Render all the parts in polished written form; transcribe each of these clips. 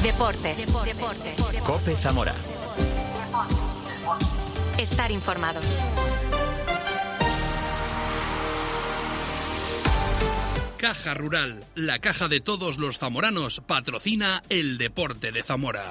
Deportes. COPE Zamora. Estar informado. Caja Rural, la caja de todos los zamoranos, patrocina el deporte de Zamora.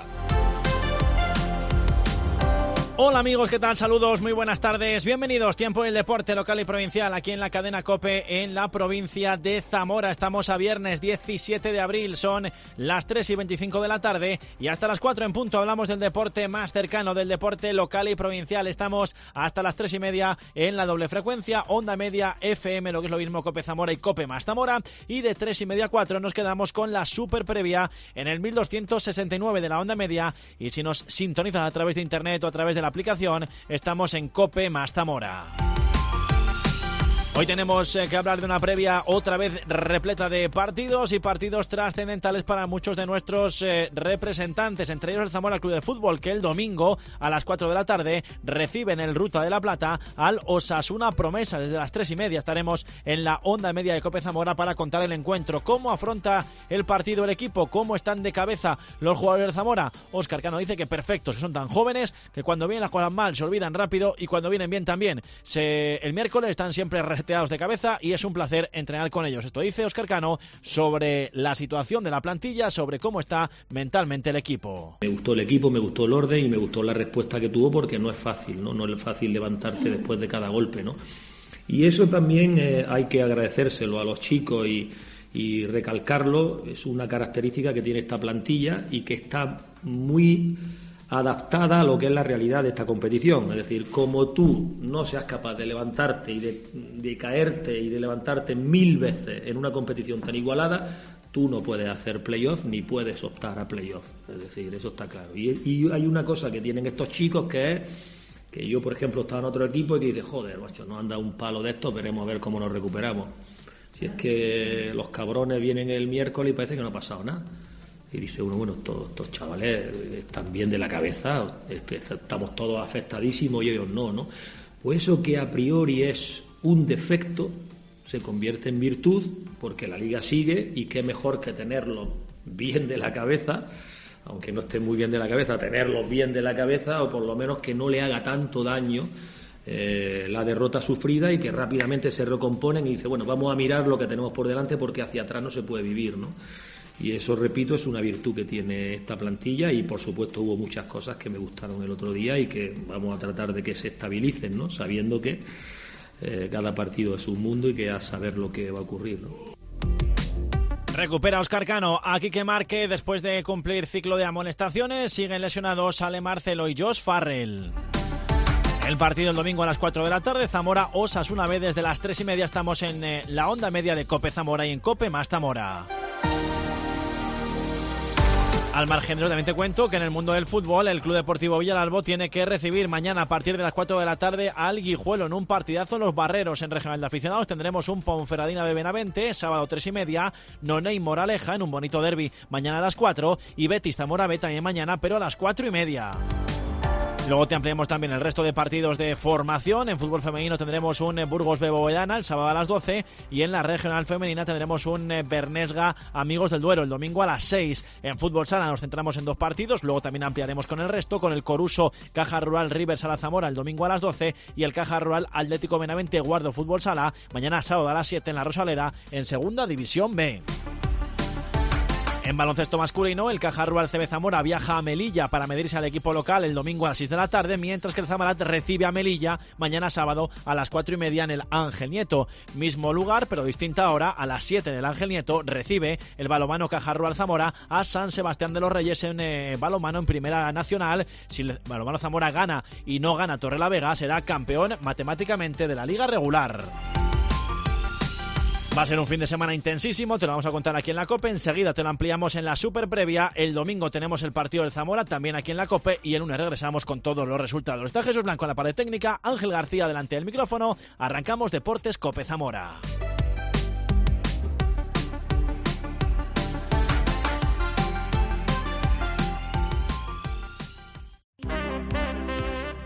Hola amigos, ¿qué tal? Saludos, muy buenas tardes. Bienvenidos, tiempo del deporte local y provincial aquí en la cadena COPE en la provincia de Zamora. Estamos a viernes 17 de abril, son las 3:25 de la tarde y hasta las 4 en punto hablamos del deporte más cercano, del deporte local y provincial. Estamos hasta las 3:30 en la doble frecuencia, onda media FM, lo que es lo mismo COPE Zamora y COPE más Zamora, y de 3:30 a 4 nos quedamos con la super previa en el 1269 de la onda media, y si nos sintonizan a través de internet o a través de la aplicación, estamos en COPE más Zamora. Hoy tenemos que hablar de una previa otra vez repleta de partidos y partidos trascendentales para muchos de nuestros representantes, entre ellos el Zamora Club de Fútbol, que el domingo a las 4 de la tarde recibe en el Ruta de la Plata al Osasuna Promesa. Desde las 3:30 estaremos en la onda media de COPE Zamora para contar el encuentro, cómo afronta el partido el equipo, cómo están de cabeza los jugadores de Zamora. Óscar Cano dice que perfectos, que son tan jóvenes que cuando vienen las cosas mal se olvidan rápido y cuando vienen bien también. El miércoles están siempre de cabeza y es un placer entrenar con ellos. Esto dice Óscar Cano sobre la situación de la plantilla, sobre cómo está mentalmente el equipo. Me gustó el equipo, me gustó el orden y me gustó la respuesta que tuvo, porque no es fácil, no es fácil levantarte después de cada golpe, ¿no? Y eso también hay que agradecérselo a los chicos y recalcarlo. Es una característica que tiene esta plantilla y que está muy adaptada a lo que es la realidad de esta competición. Es decir, como tú no seas capaz de levantarte y de caerte y de levantarte 1000 veces en una competición tan igualada, tú no puedes hacer playoff ni puedes optar a playoff. Es decir, eso está claro. Y hay una cosa que tienen estos chicos, que es que yo, por ejemplo, estaba en otro equipo y que dice, joder, macho, nos han dado un palo de estos, veremos a ver cómo nos recuperamos. Si es que los cabrones vienen el miércoles y parece que no ha pasado nada. Y dice uno, bueno, estos chavales están bien de la cabeza, estamos todos afectadísimos y ellos no. Pues eso que a priori es un defecto se convierte en virtud, porque la liga sigue y qué mejor que tenerlos bien de la cabeza, aunque no estén muy bien de la cabeza, tenerlos bien de la cabeza, o por lo menos que no le haga tanto daño la derrota sufrida y que rápidamente se recomponen y dice, bueno, vamos a mirar lo que tenemos por delante porque hacia atrás no se puede vivir, ¿no? Y eso, repito, es una virtud que tiene esta plantilla y, por supuesto, hubo muchas cosas que me gustaron el otro día y que vamos a tratar de que se estabilicen, ¿no? Sabiendo que cada partido es un mundo y que a saber lo que va a ocurrir, ¿no? Recupera Óscar Cano a Quique Márquez después de cumplir ciclo de amonestaciones. Siguen lesionados Ale Marcelo y Josh Farrell. El partido el domingo a las 4 de la tarde, Zamora Osasuna B. Desde las 3:30 estamos en la onda media de COPE Zamora y en COPE más Zamora. Al margen de eso, también te cuento que en el mundo del fútbol el Club Deportivo Villalba tiene que recibir mañana a partir de las 4 de la tarde al Guijuelo en un partidazo en Los Barreros. En Regional de Aficionados tendremos un Ponferradina de Benavente, sábado 3:30, Noney Moraleja en un bonito derbi mañana a las 4 y Betis Zamora B también mañana, pero a las 4:30. Luego te ampliamos también el resto de partidos de formación. En fútbol femenino tendremos un Burgos Beboedana el sábado a las 12 y en la regional femenina tendremos un Bernesga Amigos del Duero el domingo a las 6. En fútbol sala nos centramos en 2 partidos, luego también ampliaremos con el resto, con el Coruso Caja Rural Rivers Sala Zamora el domingo a las 12 y el Caja Rural Atlético Benavente Guardo Fútbol Sala mañana sábado a las 7 en la Rosaleda en Segunda División B. En baloncesto masculino, el Caja Rural CB Zamora viaja a Melilla para medirse al equipo local el domingo a las 6 de la tarde, mientras que el Zamarat recibe a Melilla mañana sábado a las 4:30 en el Ángel Nieto. Mismo lugar, pero distinta hora, a las 7 en el Ángel Nieto recibe el balonmano Caja Rural Zamora a San Sebastián de los Reyes en balonmano en Primera Nacional. Si el balonmano Zamora gana y no gana Torrelavega, será campeón matemáticamente de la liga regular. Va a ser un fin de semana intensísimo, te lo vamos a contar aquí en la COPE, enseguida te lo ampliamos en la super previa, el domingo tenemos el partido del Zamora también aquí en la COPE y el lunes regresamos con todos los resultados. Está Jesús Blanco en la pared técnica, Ángel García delante del micrófono, arrancamos Deportes COPE Zamora.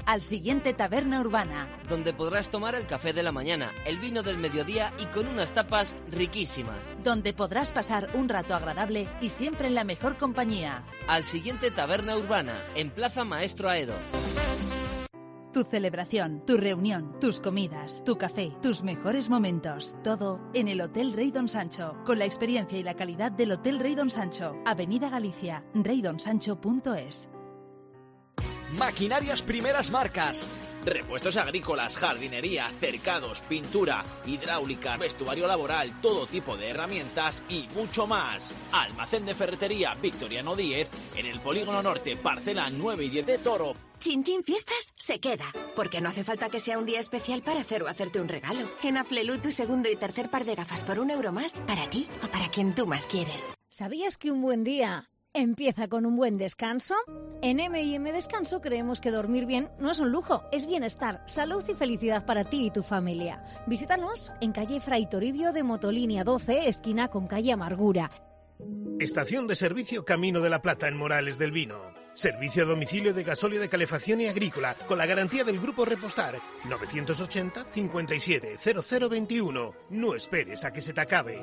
Al Siguiente Taberna Urbana, donde podrás tomar el café de la mañana, el vino del mediodía y con unas tapas riquísimas. Donde podrás pasar un rato agradable y siempre en la mejor compañía. Al Siguiente Taberna Urbana, en Plaza Maestro Aedo. Tu celebración, tu reunión, tus comidas, tu café, tus mejores momentos. Todo en el Hotel Rey Don Sancho, con la experiencia y la calidad del Hotel Rey Don Sancho. Avenida Galicia, reydonsancho.es. Maquinarias primeras marcas. Repuestos agrícolas, jardinería, cercados, pintura, hidráulica, vestuario laboral, todo tipo de herramientas y mucho más. Almacén de ferretería Victoriano 10 en el Polígono Norte, parcela 9 y 10 de Toro. Chin Chin Fiestas se queda, porque no hace falta que sea un día especial para hacer o hacerte un regalo. En Aflelu, tu segundo y tercer par de gafas por €1 más, para ti o para quien tú más quieres. ¿Sabías que un buen día empieza con un buen descanso? En M&M Descanso creemos que dormir bien no es un lujo, es bienestar, salud y felicidad para ti y tu familia. Visítanos en calle Fray Toribio de Motolínea 12, esquina con calle Amargura. Estación de servicio Camino de la Plata en Morales del Vino. Servicio a domicilio de gasóleo de calefacción y agrícola con la garantía del Grupo Repostar. 980 57 0021. No esperes a que se te acabe.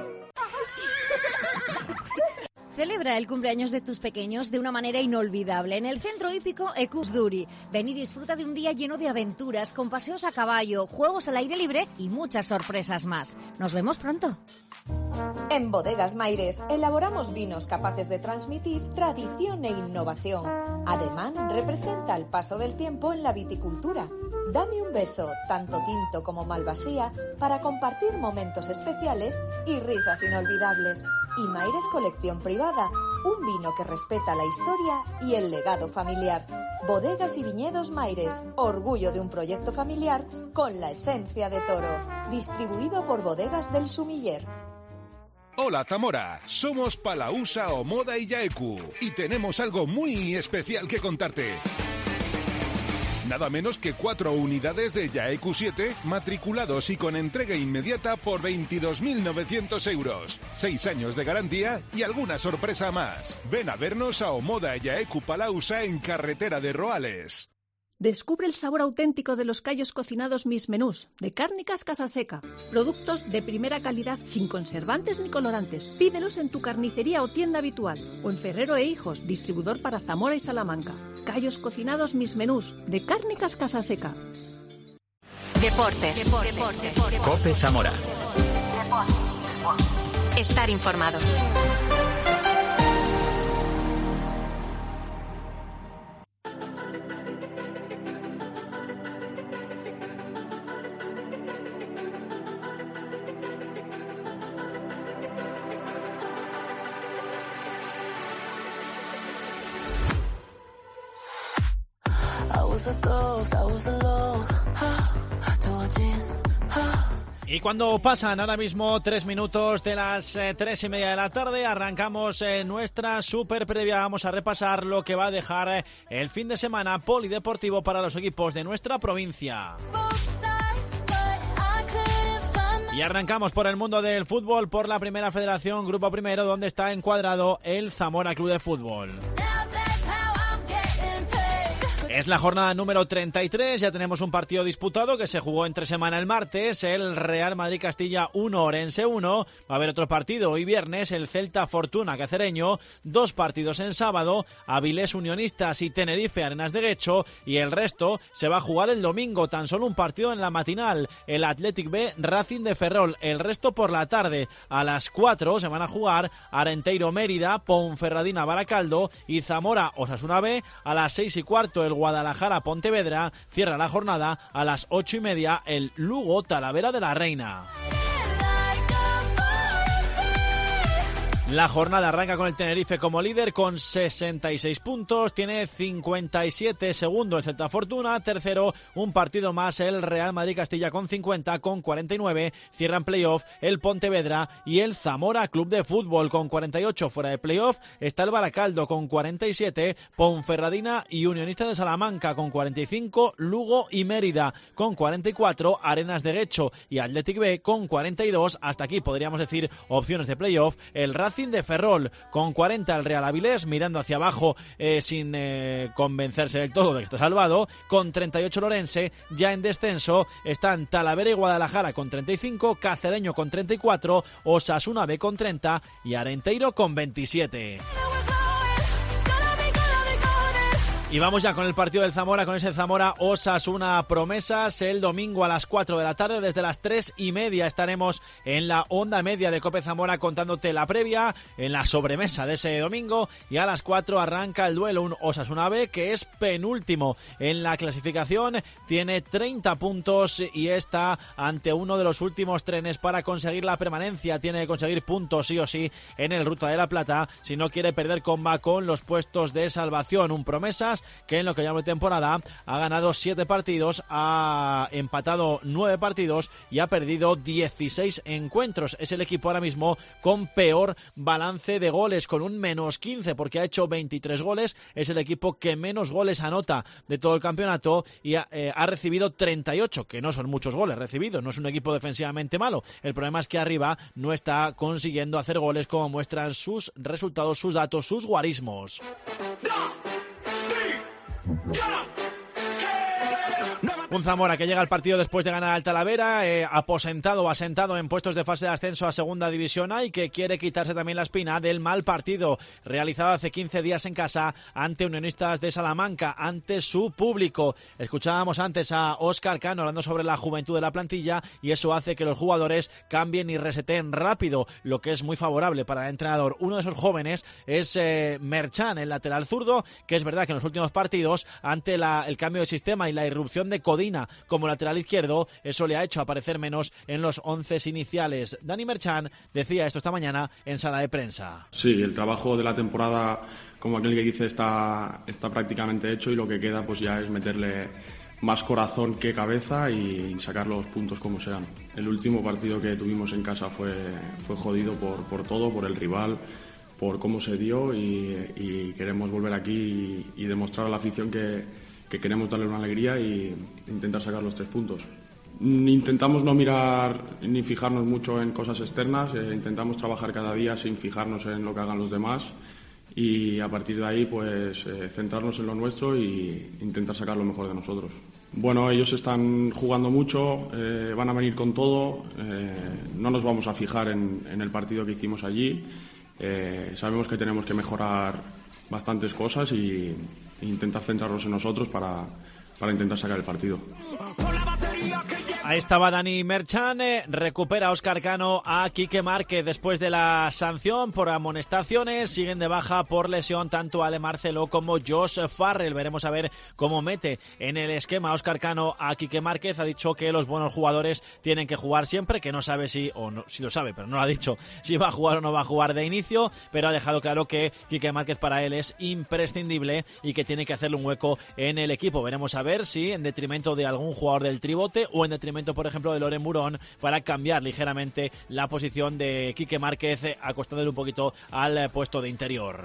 Celebra el cumpleaños de tus pequeños de una manera inolvidable en el Centro Hípico Equus-Duri. Ven y disfruta de un día lleno de aventuras, con paseos a caballo, juegos al aire libre y muchas sorpresas más. Nos vemos pronto. En Bodegas Maires elaboramos vinos capaces de transmitir tradición e innovación. Ademán representa el paso del tiempo en la viticultura. Dame un beso, tanto tinto como malvasía, para compartir momentos especiales y risas inolvidables. Y Maires Colección Privada, un vino que respeta la historia y el legado familiar. Bodegas y Viñedos Maires, orgullo de un proyecto familiar con la esencia de Toro. Distribuido por Bodegas del Sumiller. Hola Zamora, somos Palausa o Moda y Yaeku y tenemos algo muy especial que contarte. Nada menos que 4 unidades de Yaeku 7 matriculados y con entrega inmediata por 22.900 euros. 6 años de garantía y alguna sorpresa más. Ven a vernos a Omoda Yaeku Palausa en Carretera de Roales. Descubre el sabor auténtico de los callos cocinados Mis Menús, de Cárnicas Casaseca. Productos de primera calidad sin conservantes ni colorantes. Pídelos en tu carnicería o tienda habitual. O en Ferrero e Hijos, distribuidor para Zamora y Salamanca. Callos cocinados Mis Menús, de Cárnicas Casaseca. Deportes. COPE Zamora. Estar informado. Y cuando pasan ahora mismo 3 minutos de las 3:30 de la tarde, arrancamos nuestra super previa. Vamos a repasar lo que va a dejar el fin de semana polideportivo para los equipos de nuestra provincia. Y arrancamos por el mundo del fútbol, por la Primera Federación, Grupo Primero, donde está encuadrado el Zamora Club de Fútbol. Es la jornada número 33, ya tenemos un partido disputado que se jugó entre semana el martes, el Real Madrid Castilla 1, Orense 1, va a haber otro partido hoy viernes, el Celta Fortuna Cacereño, 2 partidos en sábado, Avilés Unionistas y Tenerife Arenas de Guecho, y el resto se va a jugar el domingo, tan solo un partido en la matinal, el Athletic B Racing de Ferrol, el resto por la tarde, a las 4 se van a jugar Arenteiro Mérida, Ponferradina Baracaldo y Zamora Osasuna B, a las 6:15 el Guadalajara Pontevedra, cierra la jornada a las 8:30 el Lugo Talavera de la Reina. La jornada arranca con el Tenerife como líder con 66 puntos, tiene 57, segundo el Celta Fortuna, tercero un partido más el Real Madrid Castilla con 50, con 49, cierran playoff el Pontevedra y el Zamora Club de Fútbol con 48, fuera de playoff está el Baracaldo con 47, Ponferradina y Unionistas de Salamanca con 45, Lugo y Mérida con 44, Arenas de Guecho y Athletic B con 42, hasta aquí podríamos decir opciones de playoff, el Racing Racing de Ferrol con 40 el Real Avilés, mirando hacia abajo sin convencerse del todo de que está salvado, con 38 Lorense. Ya en descenso están Talavera y Guadalajara con 35, Cacereño con 34, Osasuna B con 30 y Arenteiro con 27. Y vamos ya con el partido del Zamora, con ese Zamora-Osasuna Promesas. El domingo a las 4 de la tarde, desde las 3:30 estaremos en la onda media de Cope Zamora contándote la previa, en la sobremesa de ese domingo. Y a las 4 arranca el duelo, un Osasuna B que es penúltimo en la clasificación, tiene 30 puntos y está ante uno de los últimos trenes para conseguir la permanencia. Tiene que conseguir puntos sí o sí en el Ruta de la Plata si no quiere perder comba con los puestos de salvación. Un Promesas que en lo que llamo de temporada ha ganado 7 partidos, ha empatado 9 partidos y ha perdido 16 encuentros. Es el equipo ahora mismo con peor balance de goles, con un -15 porque ha hecho 23 goles. Es el equipo que menos goles anota de todo el campeonato y ha recibido 38, que no son muchos goles recibidos. No es un equipo defensivamente malo. El problema es que arriba no está consiguiendo hacer goles, como muestran sus resultados, sus datos, sus guarismos. Un Zamora que llega al partido después de ganar al Talavera, asentado en puestos de fase de ascenso a Segunda División A, y que quiere quitarse también la espina del mal partido realizado hace 15 días en casa ante Unionistas de Salamanca, ante su público. Escuchábamos antes a Óscar Cano hablando sobre la juventud de la plantilla, y eso hace que los jugadores cambien y reseten rápido, lo que es muy favorable para el entrenador. Uno de esos jóvenes es Merchan, el lateral zurdo, que es verdad que en los últimos partidos, ante el cambio de sistema y la irrupción de Codina como lateral izquierdo, eso le ha hecho aparecer menos en los 11 iniciales. Dani Merchan decía esto esta mañana en sala de prensa. Sí, el trabajo de la temporada, como aquel que dice, está prácticamente hecho, y lo que queda pues ya es meterle más corazón que cabeza y sacar los puntos como sean. El último partido que tuvimos en casa fue jodido por todo, por el rival, por cómo se dio, y queremos volver aquí y demostrar a la afición que queremos darle una alegría y intentar sacar los 3 puntos. Intentamos no mirar ni fijarnos mucho en cosas externas, intentamos trabajar cada día sin fijarnos en lo que hagan los demás, y a partir de ahí pues centrarnos en lo nuestro e intentar sacar lo mejor de nosotros. Bueno, ellos están jugando mucho, van a venir con todo, no nos vamos a fijar en el partido que hicimos allí. Sabemos que tenemos que mejorar bastantes cosas y intentar centrarnos en nosotros para intentar sacar el partido. Ahí estaba Dani Merchan. Recupera Óscar Cano a Quique Márquez después de la sanción por amonestaciones. Siguen de baja por lesión tanto Ale Marcelo como Josh Farrell. Veremos a ver cómo mete en el esquema Óscar Cano a Quique Márquez. Ha dicho que los buenos jugadores tienen que jugar siempre, que no sabe si lo sabe, pero no lo ha dicho, si va a jugar o no va a jugar de inicio, pero ha dejado claro que Quique Márquez para él es imprescindible y que tiene que hacerle un hueco en el equipo. Veremos a ver si en detrimento de algún jugador del tribote o en detrimento, por ejemplo, de Loren Murón, para cambiar ligeramente la posición de Quique Márquez, acostándole un poquito al puesto de interior.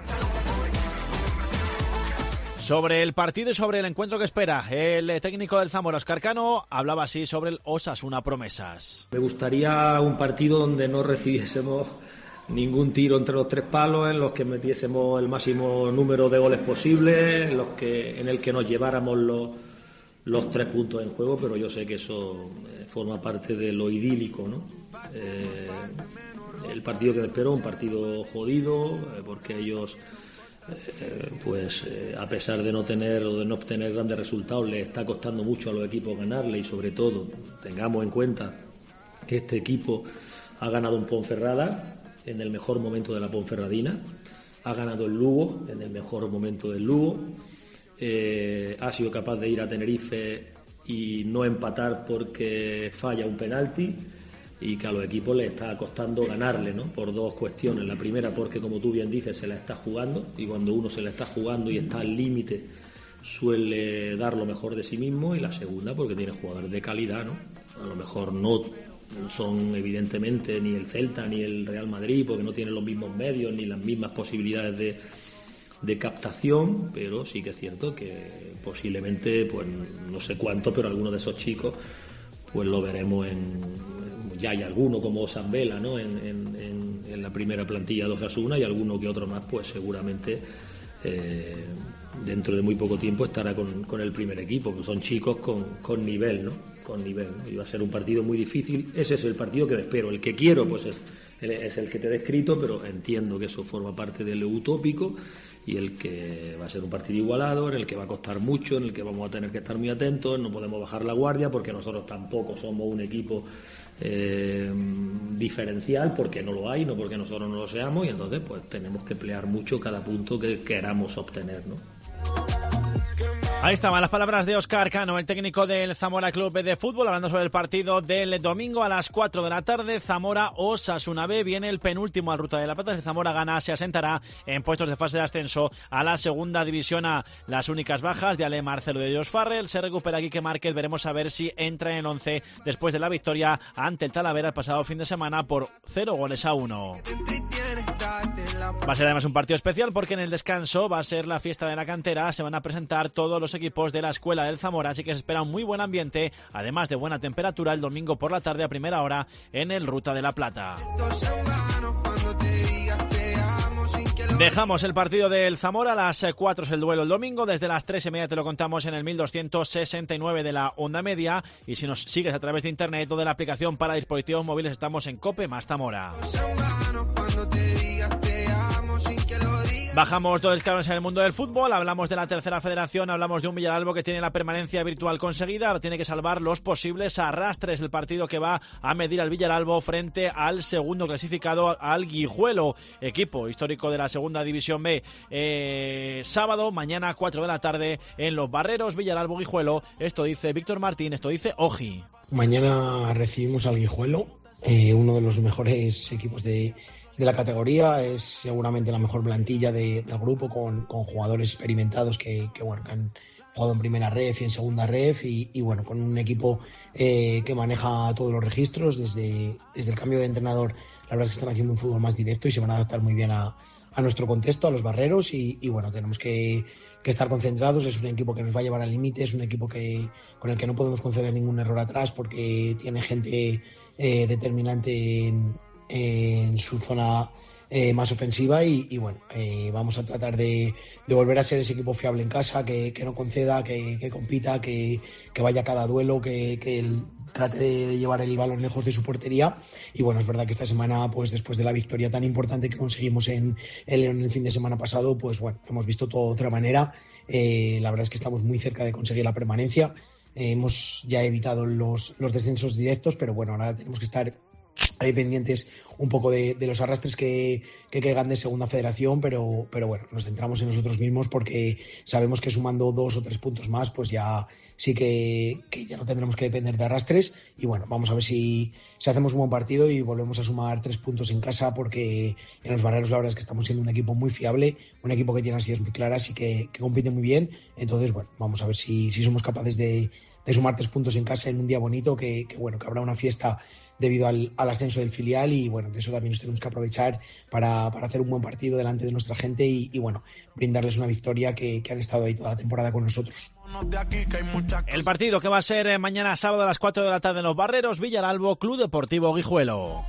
Sobre el partido y sobre el encuentro que espera el técnico del Zamora, Óscar Cano, hablaba así sobre el Osasuna Promesas. Me gustaría un partido donde no recibiésemos ningún tiro entre los 3 palos, en los que metiésemos el máximo número de goles posible, en el que nos lleváramos los 3 puntos en juego, pero yo sé que eso forma parte de lo idílico, ¿no? El partido que espero es un partido jodido, porque ellos a pesar de no tener o de no obtener grandes resultados, les está costando mucho a los equipos ganarle, y sobre todo tengamos en cuenta que este equipo ha ganado en Ponferrada en el mejor momento de la Ponferradina, ha ganado el Lugo en el mejor momento del Lugo, ha sido capaz de ir a Tenerife y no empatar porque falla un penalti, y que a los equipos les está costando ganarle, ¿no? Por 2 cuestiones. La primera, porque como tú bien dices, se la está jugando, y cuando uno se la está jugando y está al límite suele dar lo mejor de sí mismo, y la segunda, porque tiene jugadores de calidad, ¿no? A lo mejor no son evidentemente ni el Celta ni el Real Madrid, porque no tienen los mismos medios ni las mismas posibilidades de captación, pero sí que es cierto que posiblemente, pues no sé cuánto, pero algunos de esos chicos pues lo veremos ya hay alguno como Zambela, ¿no? en en la primera plantilla de Osasuna, y alguno que otro más pues seguramente dentro de muy poco tiempo estará con el primer equipo, que son chicos con nivel, ¿no? Con nivel, ¿no? Y va a ser un partido muy difícil. Ese es el partido que me espero. El que quiero pues es el que te he descrito, pero entiendo que eso forma parte del utópico, y el que va a ser un partido igualado, en el que va a costar mucho, en el que vamos a tener que estar muy atentos, no podemos bajar la guardia, porque nosotros tampoco somos un equipo diferencial, porque no lo hay, no porque nosotros no lo seamos, y entonces pues tenemos que pelear mucho cada punto que queramos obtener, ¿no? Ahí estaban las palabras de Óscar Cano, el técnico del Zamora Club de Fútbol, hablando sobre el partido del domingo a las 4 de la tarde, Zamora-Osasuna B. Viene el penúltimo al Ruta de la Plata. Si Zamora gana, se asentará en puestos de fase de ascenso a la segunda división A. Las únicas bajas de Ale Marcelo y de Josh Farrell. Se recupera Quique Márquez. Veremos a ver si entra en el 11 después de la victoria ante el Talavera el pasado fin de semana por 0-1. Va a ser además un partido especial, porque en el descanso va a ser la fiesta de la cantera. Se van a presentar todos los equipos de la escuela del Zamora, así que se espera un muy buen ambiente, además de buena temperatura el domingo por la tarde a primera hora en el Ruta de la Plata. Dejamos el partido del Zamora, a las 4 es el duelo el domingo, desde las 3:30 te lo contamos en el 1269 de la onda media, y si nos sigues a través de internet o de la aplicación para dispositivos móviles estamos en Cope más Zamora. Bajamos 2 escalones en el mundo del fútbol, hablamos de la tercera federación, hablamos de un Villaralbo que tiene la permanencia virtual conseguida, ahora tiene que salvar los posibles arrastres, el partido que va a medir al Villaralbo frente al segundo clasificado, al Guijuelo, equipo histórico de la segunda división B. Sábado, mañana 4 de la tarde en Los Barreros, Villaralbo-Guijuelo. Esto dice Víctor Martín, esto dice Oji. Mañana recibimos al Guijuelo, uno de los mejores equipos de la categoría, es seguramente la mejor plantilla del grupo, con jugadores experimentados que han jugado en primera ref y en segunda ref, y bueno, con un equipo que maneja todos los registros desde el cambio de entrenador. La verdad es que están haciendo un fútbol más directo y se van a adaptar muy bien a nuestro contexto, a los barreros, y bueno, tenemos que estar concentrados. Es un equipo que nos va a llevar al límite, es un equipo con el que no podemos conceder ningún error atrás, porque tiene gente determinante en su zona más ofensiva, y bueno, vamos a tratar de volver a ser ese equipo fiable en casa, que no conceda, que compita, que vaya a cada duelo, que trate de llevar el balón lejos de su portería. Y bueno, es verdad que esta semana, pues después de la victoria tan importante que conseguimos en el fin de semana pasado, pues bueno, hemos visto todo de otra manera. La verdad es que estamos muy cerca de conseguir la permanencia. Hemos ya evitado los descensos directos, pero bueno, ahora tenemos que estar ahí pendientes un poco de los arrastres que caigan de segunda federación, pero bueno, nos centramos en nosotros mismos, porque sabemos que sumando 2 o 3 puntos más, pues ya sí que ya no tendremos que depender de arrastres. Y bueno, vamos a ver si hacemos un buen partido y volvemos a sumar 3 puntos en casa, porque en los Barreros la verdad es que estamos siendo un equipo muy fiable, un equipo que tiene las ideas muy claras y que compite muy bien. Entonces bueno, vamos a ver si somos capaces de sumar 3 puntos en casa en un día bonito, que bueno, que habrá una fiesta debido al ascenso del filial, y bueno, de eso también nos tenemos que aprovechar para hacer un buen partido delante de nuestra gente y bueno, brindarles una victoria que han estado ahí toda la temporada con nosotros. El partido que va a ser mañana sábado a las 4 de la tarde en Los Barreros, Villaralbo, Club Deportivo Guijuelo.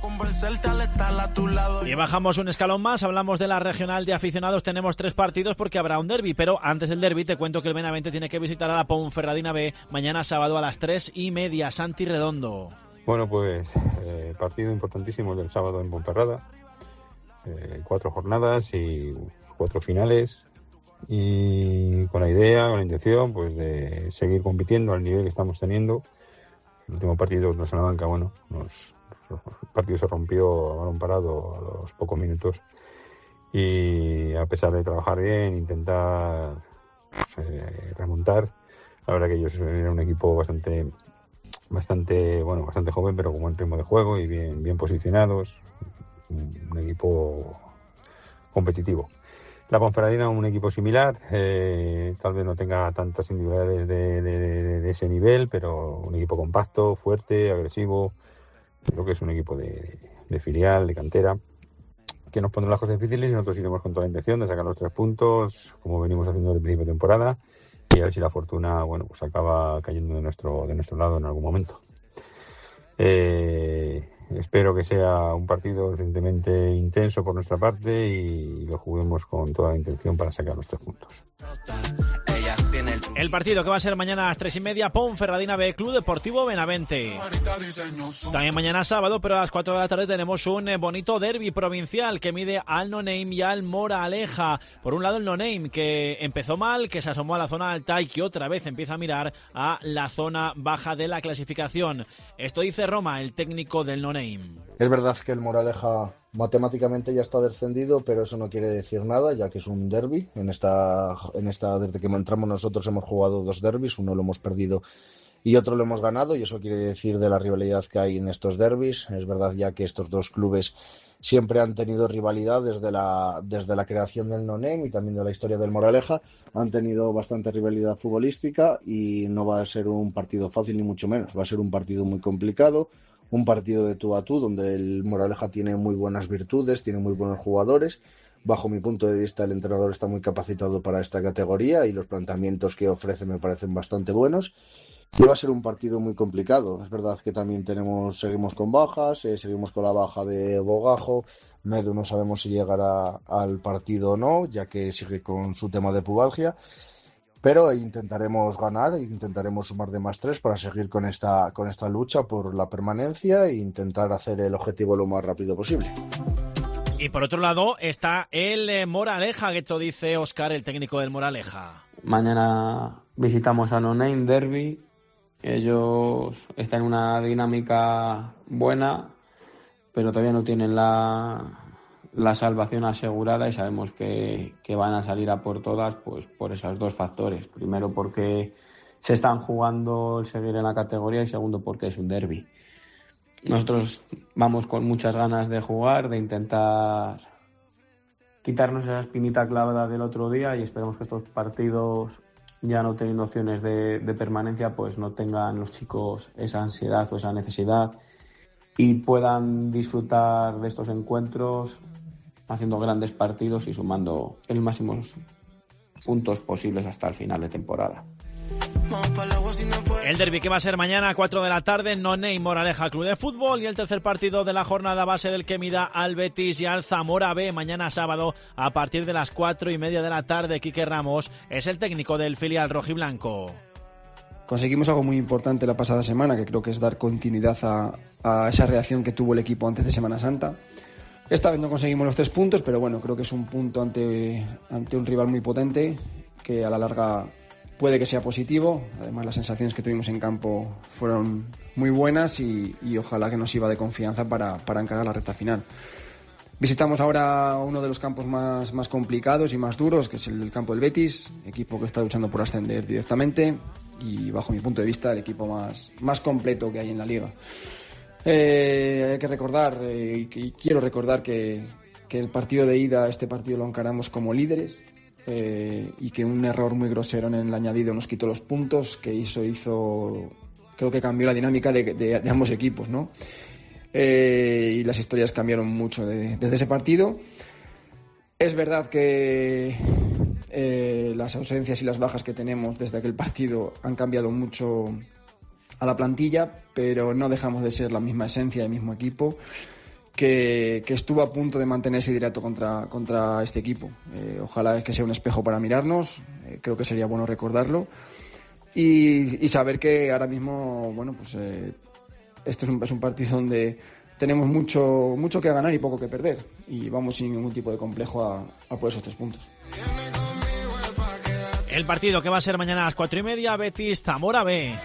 Y bajamos un escalón más, hablamos de la regional de aficionados. Tenemos 3 partidos porque habrá un derbi, pero antes del derbi te cuento que el Benavente tiene que visitar a la Ponferradina B mañana sábado a las 3:30. Santi Redondo. Bueno, pues partido importantísimo del sábado en Ponferrada. 4 jornadas y 4 finales, y con la idea, con la intención, pues de seguir compitiendo al nivel que estamos teniendo. El último partido en la banca, bueno, el partido se rompió a balón parado a los pocos minutos, y a pesar de trabajar bien, intentar remontar, la verdad que ellos eran un equipo bastante joven, pero con buen ritmo de juego y bien posicionados, un equipo competitivo. La Ponferradina, un equipo similar, tal vez no tenga tantas individualidades de ese nivel, pero un equipo compacto, fuerte, agresivo. Creo que es un equipo de filial, de cantera, que nos pondrá las cosas difíciles, y nosotros iremos con toda la intención de sacar los 3 puntos, como venimos haciendo desde el principio de temporada, y a ver si la fortuna, pues acaba cayendo de nuestro lado en algún momento. espero que sea un partido suficientemente intenso por nuestra parte y lo juguemos con toda la intención para sacar los 3 puntos. El partido que va a ser mañana a las 3:30, Ponferradina B, Club Deportivo Benavente. También mañana sábado, pero a las 4 de la tarde tenemos un bonito derbi provincial que mide al No Name y al Moraleja. Por un lado el No Name, que empezó mal, que se asomó a la zona alta y que otra vez empieza a mirar a la zona baja de la clasificación. Esto dice Roma, el técnico del No Name. Es verdad que el Moraleja matemáticamente ya está descendido, pero eso no quiere decir nada, ya que es un derbi. En esta desde que entramos nosotros hemos jugado 2 derbis, uno lo hemos perdido y otro lo hemos ganado, y eso quiere decir de la rivalidad que hay en estos derbis. Es verdad ya que estos 2 clubes siempre han tenido rivalidad desde la creación del No Name y también de la historia del Moraleja. Han tenido bastante rivalidad futbolística y no va a ser un partido fácil ni mucho menos. Va a ser un partido muy complicado, un partido de tú a tú, donde el Moraleja tiene muy buenas virtudes, tiene muy buenos jugadores. Bajo mi punto de vista, el entrenador está muy capacitado para esta categoría y los planteamientos que ofrece me parecen bastante buenos. Y va a ser un partido muy complicado. Es verdad que también seguimos con bajas, seguimos con la baja de Bogajo. Medu no sabemos si llegará al partido o no, ya que sigue con su tema de pubalgia. Pero intentaremos ganar, intentaremos sumar de +3 para seguir con esta lucha por la permanencia e intentar hacer el objetivo lo más rápido posible. Y por otro lado está el Moraleja, que esto dice Óscar, el técnico del Moraleja. Mañana visitamos a No Name Derby. Ellos están en una dinámica buena, pero todavía no tienen la salvación asegurada y sabemos que van a salir a por todas, pues por esos 2 factores. Primero porque se están jugando el seguir en la categoría y segundo porque es un derbi. Nosotros vamos con muchas ganas de jugar, de intentar quitarnos esa espinita clavada del otro día, y esperemos que estos partidos, ya no teniendo opciones de permanencia, pues no tengan los chicos esa ansiedad o esa necesidad y puedan disfrutar de estos encuentros haciendo grandes partidos y sumando el máximos puntos posibles hasta el final de temporada. El derbi que va a ser mañana a 4 de la tarde, No Name Moraleja Club de Fútbol, y el tercer partido de la jornada va a ser el que mida al Betis y al Zamora B mañana sábado a partir de las 4:30 de la tarde. Quique Ramos es el técnico del filial rojiblanco. Conseguimos algo muy importante la pasada semana, que creo que es dar continuidad a esa reacción que tuvo el equipo antes de Semana Santa. Esta vez no conseguimos los 3 puntos, pero bueno, creo que es un punto ante un rival muy potente, que a la larga puede que sea positivo. Además, las sensaciones que tuvimos en campo fueron muy buenas y ojalá que nos sirva de confianza para encarar la recta final. Visitamos ahora uno de los campos más complicados y más duros, que es el del campo del Betis, equipo que está luchando por ascender directamente y, bajo mi punto de vista, el equipo más completo que hay en la liga. Hay que recordar, y quiero recordar que el partido de ida, este partido lo encaramos como líderes, y que un error muy grosero en el añadido nos quitó los puntos, que hizo creo que cambió la dinámica de ambos equipos, ¿no? Y las historias cambiaron mucho desde ese partido. Es verdad que las ausencias y las bajas que tenemos desde aquel partido han cambiado mucho a la plantilla, pero no dejamos de ser la misma esencia, el mismo equipo que estuvo a punto de mantenerse directo contra este equipo. Ojalá que sea un espejo para mirarnos, creo que sería bueno recordarlo y saber que ahora mismo, bueno, pues esto es un partido donde tenemos mucho que ganar y poco que perder, y vamos sin ningún tipo de complejo a por esos 3 puntos. El partido que va a ser mañana a las 4:30, Betis Zamora B.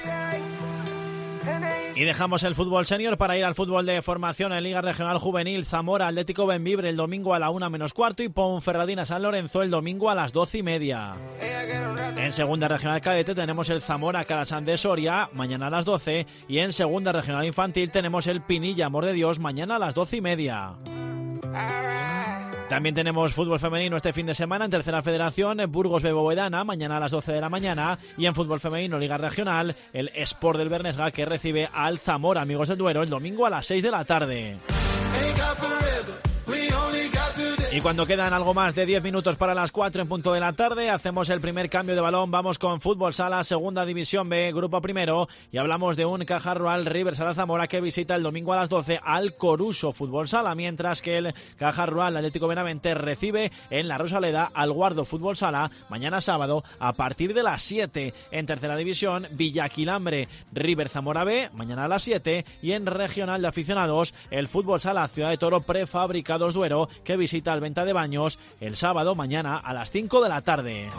Y dejamos el fútbol senior para ir al fútbol de formación en Liga Regional Juvenil. Zamora Atlético Bembibre el domingo a la 1:15 y Ponferradina San Lorenzo el domingo a las 12:30. En segunda regional cadete tenemos el Zamora Calasán de Soria mañana a las 12, y en segunda regional infantil tenemos el Pinilla Amor de Dios mañana a las 12:30. También tenemos fútbol femenino este fin de semana en tercera federación, Burgos Bebovedana mañana a las 12 de la mañana, y en fútbol femenino Liga Regional el Sport del Bernesga, que recibe al Zamora Amigos del Duero el domingo a las 6 de la tarde. Y Y cuando quedan algo más de 10 minutos para las 4 en punto de la tarde, hacemos el primer cambio de balón. Vamos con Fútbol Sala, Segunda División B, Grupo Primero, y hablamos de un Caja Rural River Sala Zamora que visita el domingo a las 12 al Coruso Fútbol Sala, mientras que el Caja Rural Atlético Benavente recibe en la Rosaleda al Guardo Fútbol Sala mañana sábado a partir de las 7. En Tercera División, Villaquilambre River Zamora B, mañana a las 7, y en Regional de Aficionados, el Fútbol Sala Ciudad de Toro Prefabricados Duero, que visita el Venta de Baños el sábado mañana a las 5 de la tarde.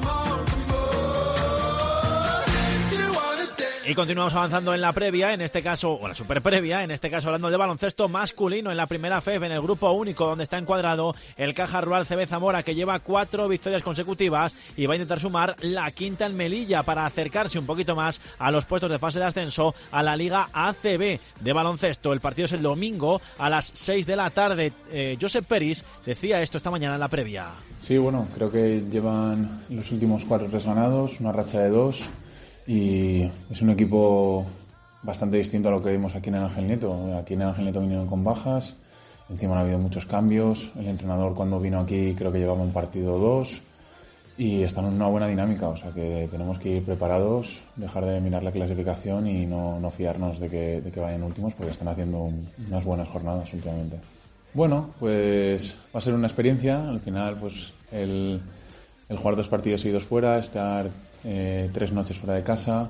Y continuamos avanzando en la previa, en este caso, o la super previa, en este caso hablando de baloncesto masculino en la primera FEF, en el grupo único donde está encuadrado el Caja Rural CB Zamora, que lleva 4 victorias consecutivas y va a intentar sumar la quinta en Melilla para acercarse un poquito más a los puestos de fase de ascenso a la Liga ACB de baloncesto. El partido es el domingo a las 6 de la tarde. Josep Peris decía esto esta mañana en la previa. Sí, bueno, creo que llevan los últimos 4 ganados, una racha de 2. Y es un equipo bastante distinto a lo que vimos aquí en el Ángel Nieto. Aquí en el Ángel Nieto vinieron con bajas, encima ha habido muchos cambios. El entrenador cuando vino aquí creo que llevaba un partido o 2 y están en una buena dinámica, o sea que tenemos que ir preparados, dejar de mirar la clasificación y no fiarnos de que vayan últimos, porque están haciendo unas buenas jornadas últimamente. Bueno, pues va a ser una experiencia. Al final pues el jugar 2 partidos seguidos fuera, estar 3 noches fuera de casa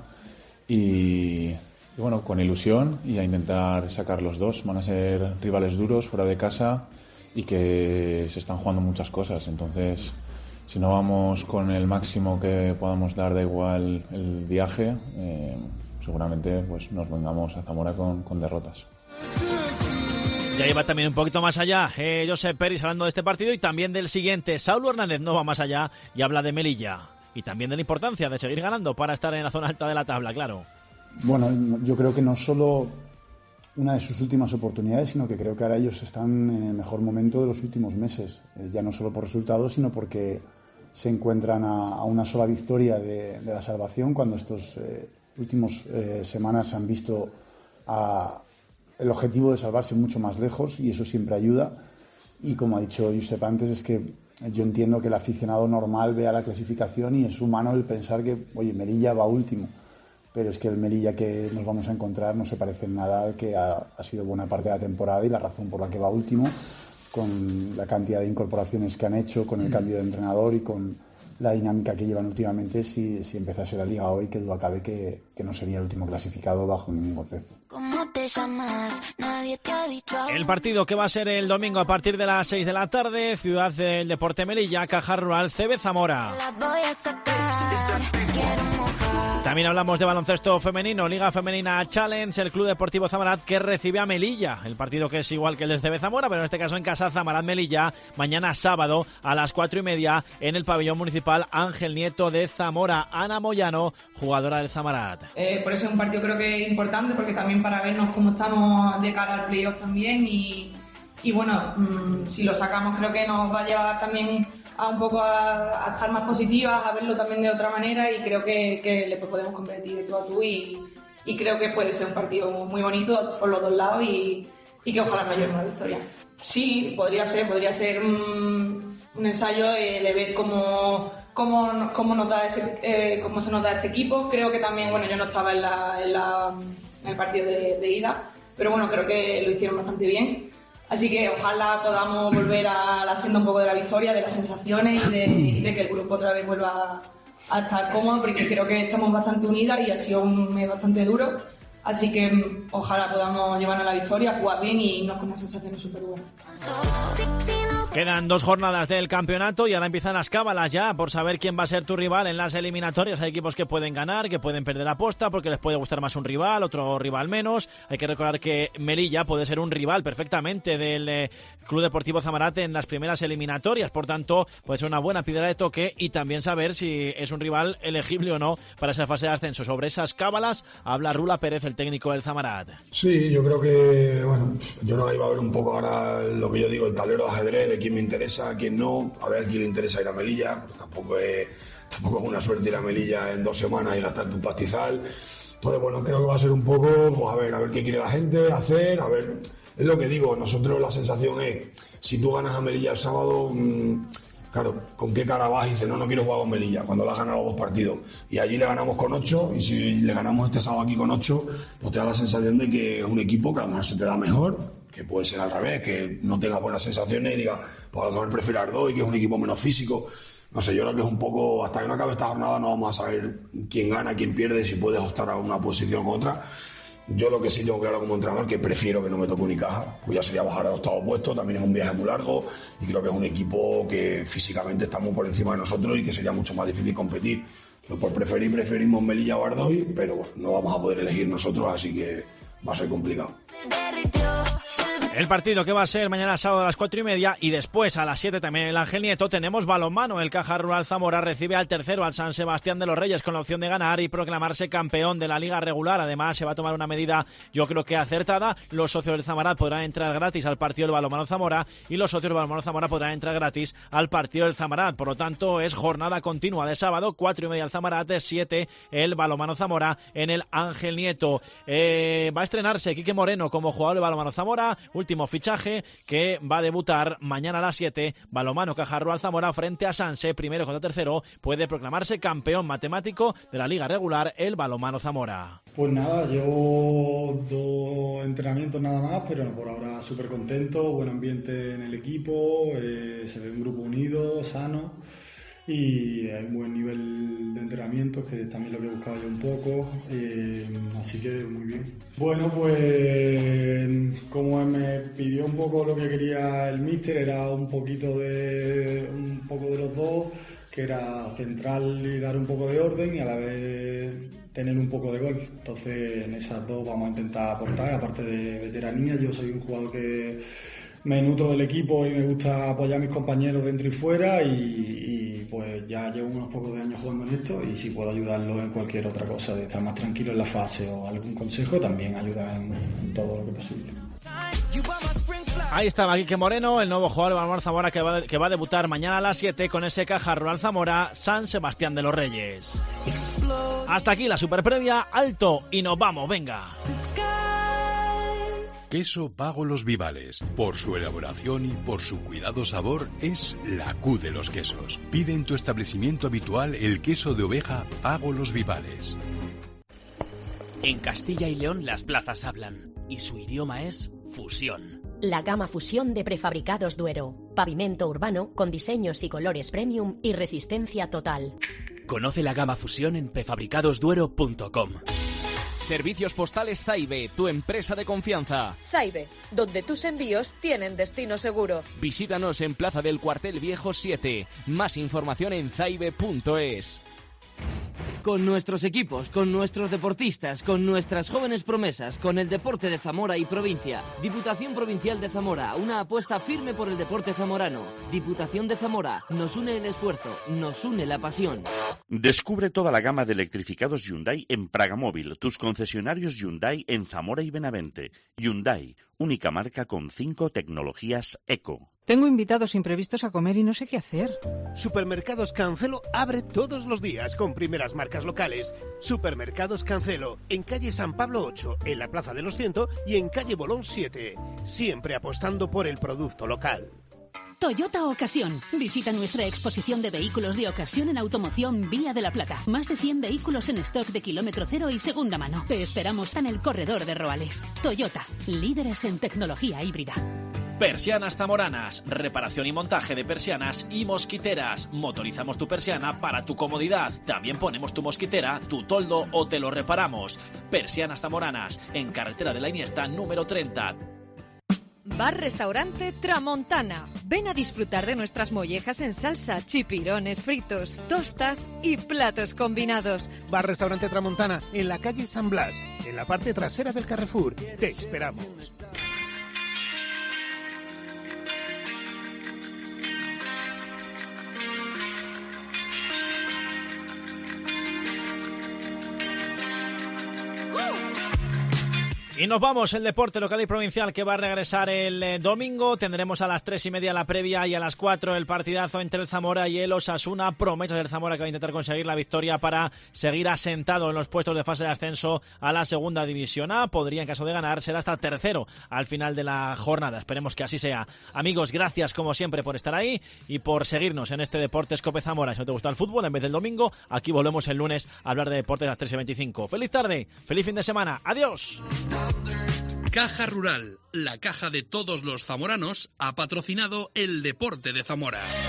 y bueno, con ilusión y a intentar sacar los 2. Van a ser rivales duros fuera de casa y que se están jugando muchas cosas, entonces si no vamos con el máximo que podamos dar, da igual el viaje, seguramente pues nos vengamos a Zamora con derrotas. Ya iba también un poquito más allá Josep Peris hablando de este partido y también del siguiente. Saulo Hernández no va más allá y habla de Melilla y también de la importancia de seguir ganando para estar en la zona alta de la tabla, claro. Bueno, yo creo que no solo una de sus últimas oportunidades, sino que creo que ahora ellos están en el mejor momento de los últimos meses, ya no solo por resultados, sino porque se encuentran a una sola victoria de la salvación, cuando estos últimos semanas han visto el objetivo de salvarse mucho más lejos, y eso siempre ayuda. Y como ha dicho Josep antes, es que yo entiendo que el aficionado normal vea la clasificación y es humano el pensar que, oye, Melilla va último, pero es que el Melilla que nos vamos a encontrar no se parece en nada al que ha sido buena parte de la temporada y la razón por la que va último, con la cantidad de incorporaciones que han hecho, con el cambio de entrenador y con la dinámica que llevan últimamente. Si empezase la liga hoy, que duda cabe que no sería el último clasificado bajo ningún concepto. ¿Cómo te llamas? Nadie te ha dicho. El partido que va a ser el domingo a partir de las 6 de la tarde, Ciudad del Deporte Melilla, Caja Rural CB Zamora. La voy a sacar. Quiero mojar. También hablamos de baloncesto femenino, Liga Femenina Challenge, el Club Deportivo Zamarat que recibe a Melilla, el partido que es igual que el del CB Zamora, pero en este caso en casa, Zamarat Melilla, mañana sábado a las 4:30 en el pabellón municipal Ángel Nieto de Zamora. Ana Moyano, jugadora del Zamarat. Por eso es un partido creo que es importante, porque también para vernos cómo estamos de cara al playoff también y bueno, si lo sacamos creo que nos va a llevar también a un poco a estar más positivas, a verlo también de otra manera, y creo que le podemos competir de tú a tú y creo que puede ser un partido muy bonito por los dos lados y que ojalá nos lleve una victoria. Sí, podría ser un ensayo de ver cómo se nos da este equipo. Creo que también, bueno, yo no estaba en el partido de ida, pero bueno, creo que lo hicieron bastante bien. Así que ojalá podamos volver a la senda un poco de la victoria, de las sensaciones y de que el grupo otra vez vuelva a estar cómodo, porque creo que estamos bastante unidas y ha sido un mes bastante duro. Así que ojalá podamos llevarnos la victoria, jugar bien y irnos con unas sensaciones súper buenas. Quedan 2 jornadas del campeonato y ahora empiezan las cábalas ya por saber quién va a ser tu rival en las eliminatorias. Hay equipos que pueden ganar, que pueden perder aposta porque les puede gustar más un rival, otro rival menos. Hay que recordar que Melilla puede ser un rival perfectamente del Club Deportivo Zamarat en las primeras eliminatorias. Por tanto, puede ser una buena piedra de toque y también saber si es un rival elegible o no para esa fase de ascenso. Sobre esas cábalas habla Rula Pérez, el técnico del Zamarat. Sí, yo creo que, bueno, yo creo que ahí va a haber un poco ahora lo que yo digo, el tablero de ajedrez, de quién me interesa, a quién no, a ver a quién le interesa ir a Melilla. Pues tampoco es una suerte ir a Melilla en 2 semanas y gastarte un pastizal. Entonces, bueno, creo que va a ser un poco, pues a ver qué quiere la gente hacer, a ver Es lo que digo, nosotros la sensación es, si tú ganas a Melilla el sábado, claro, ¿con qué cara vas? Y dices, no quiero jugar con Melilla, cuando le has ganado los 2 partidos. Y allí le ganamos con 8, y si le ganamos este sábado aquí con 8, pues te da la sensación de que es un equipo que a lo mejor se te da mejor, que puede ser al revés, que no tenga buenas sensaciones y diga, pues a lo mejor prefiero al 2 y que es un equipo menos físico. No sé, yo creo que es un poco, hasta que no acabe esta jornada no vamos a saber quién gana, quién pierde, si puedes optar a una posición u otra. Yo lo que sí tengo claro como entrenador, que prefiero que no me toque Unicaja, pues ya sería bajar al 8º puesto, también es un viaje muy largo y creo que es un equipo que físicamente está muy por encima de nosotros y que sería mucho más difícil competir. Pues por preferimos Melilla o Ardoy, pero bueno, no vamos a poder elegir nosotros, así que va a ser complicado. El partido que va a ser mañana sábado a las 4:30 y después a las 7 también en el Ángel Nieto tenemos balonmano. El Caja Rural Zamora recibe al tercero, al San Sebastián de los Reyes, con la opción de ganar y proclamarse campeón de la liga regular. Además se va a tomar una medida, yo creo que acertada. Los socios del Zamarat podrán entrar gratis al partido del balonmano Zamora y los socios del balonmano Zamora podrán entrar gratis al partido del Zamarat. Por lo tanto es jornada continua de sábado, 4:30 el Zamarat, 7 el balonmano Zamora en el Ángel Nieto. Va a estrenarse Quique Moreno como jugador del balonmano Zamora, último fichaje, que va a debutar mañana a las 7. Balonmano Caja Rural Zamora frente a Sanse, primero contra tercero. Puede proclamarse campeón matemático de la liga regular el balonmano Zamora. Pues nada, llevo 2 entrenamientos nada más, pero por ahora súper contento, buen ambiente en el equipo, se ve un grupo unido, sano, y hay un buen nivel de entrenamiento, que es también lo que he buscado yo un poco, así que muy bien. Bueno, pues como me pidió un poco lo que quería el míster, era un poco de los dos, que era central y dar un poco de orden y a la vez tener un poco de gol. Entonces en esas dos vamos a intentar aportar, aparte de veteranía. Yo soy un jugador que me nutro del equipo y me gusta apoyar a mis compañeros dentro y fuera, y pues ya llevo unos pocos de años jugando en esto, y si puedo ayudarlo en cualquier otra cosa, de estar más tranquilo en la fase o algún consejo, también ayuda en todo lo que posible. Ahí estaba Quique Moreno, el nuevo jugador de balonmano Zamora que va a debutar mañana a las 7 con ese Caja Rural Zamora San Sebastián de los Reyes. Hasta aquí la super previa, alto y nos vamos, venga. Queso Pago Los Vivales. Por su elaboración y por su cuidado sabor, es la Q de los quesos. Pide en tu establecimiento habitual el queso de oveja Pago Los Vivales. En Castilla y León las plazas hablan y su idioma es fusión. La gama Fusión de Prefabricados Duero. Pavimento urbano con diseños y colores premium y resistencia total. Conoce la gama Fusión en prefabricadosduero.com. Servicios Postales Zaibe, tu empresa de confianza. Zaibe, donde tus envíos tienen destino seguro. Visítanos en Plaza del Cuartel Viejo 7. Más información en zaibe.es. Con nuestros equipos, con nuestros deportistas, con nuestras jóvenes promesas, con el deporte de Zamora y provincia. Diputación Provincial de Zamora, una apuesta firme por el deporte zamorano. Diputación de Zamora, nos une el esfuerzo, nos une la pasión. Descubre toda la gama de electrificados Hyundai en Pragamóvil, tus concesionarios Hyundai en Zamora y Benavente. Hyundai, única marca con 5 tecnologías eco. Tengo invitados imprevistos a comer y no sé qué hacer. Supermercados Cancelo abre todos los días con primeras marcas locales. Supermercados Cancelo, en calle San Pablo 8, en la Plaza de los 100 y en calle Bolón 7. Siempre apostando por el producto local. Toyota Ocasión. Visita nuestra exposición de vehículos de ocasión en automoción Vía de la Plata. Más de 100 vehículos en stock de kilómetro cero y segunda mano. Te esperamos en el corredor de Roales. Toyota, líderes en tecnología híbrida. Persianas Zamoranas, reparación y montaje de persianas y mosquiteras. Motorizamos tu persiana para tu comodidad. También ponemos tu mosquitera, tu toldo o te lo reparamos. Persianas Zamoranas, en carretera de la Iniesta número 30. Bar-restaurante Tramontana. Ven a disfrutar de nuestras mollejas en salsa, chipirones fritos, tostas y platos combinados. Bar-restaurante Tramontana, en la calle San Blas, en la parte trasera del Carrefour. Te esperamos. Y nos vamos, el deporte local y provincial que va a regresar el domingo. Tendremos a las 3:30 la previa y a las 4 el partidazo entre el Zamora y el Osasuna. Promesas del Zamora que va a intentar conseguir la victoria para seguir asentado en los puestos de fase de ascenso a la segunda división A. Podría, en caso de ganar, ser hasta tercero al final de la jornada. Esperemos que así sea. Amigos, gracias como siempre por estar ahí y por seguirnos en este Deportes Cope Zamora. Si no te gusta el fútbol, en vez del domingo, aquí volvemos el lunes a hablar de deportes a las 3:25. Feliz tarde, feliz fin de semana. Adiós. Caja Rural, la caja de todos los zamoranos, ha patrocinado el Deporte de Zamora.